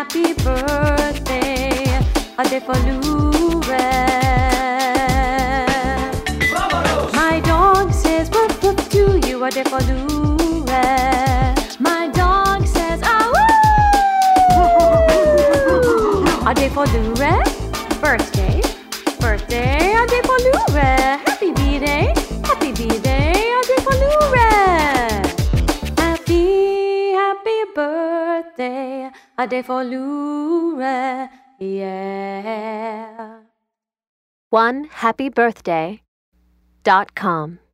happy birthday, a day for Lou-Ray. My dog says woof woof to you, a day for Lou-Ray. My dog says ah woo. A day for Lou-Ray. Birthday, birthday, a day for Lou-Ray. Happy B-Day, happy B-Day, a day for Lou-Ray. Happy birthday, a day for Lou-Ray, yeah. OneHappyBirthday.com